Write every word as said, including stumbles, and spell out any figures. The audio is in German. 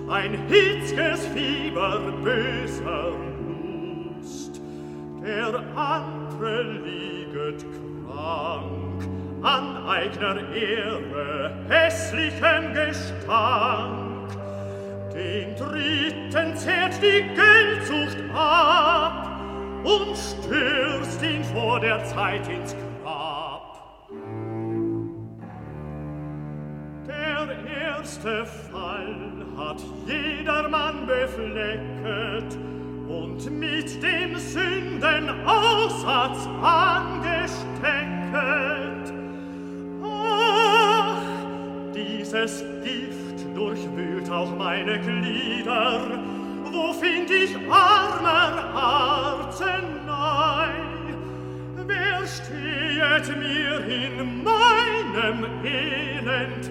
ein hitzges Fieber böser Lust. Der andre lieget krank, an eigner Ehre, hässlichem Gestank. Den dritten zehrt die Geldsucht ab und stürzt ihn vor der Zeit ins Grab. Der erste Fall hat jedermann beflecket und mit dem Sündenaussatz angestecket. Ach, dieses Gift durchwühlt auch meine Glieder. Wo find ich armer Arznei? Wer stehet mir in meinem Elend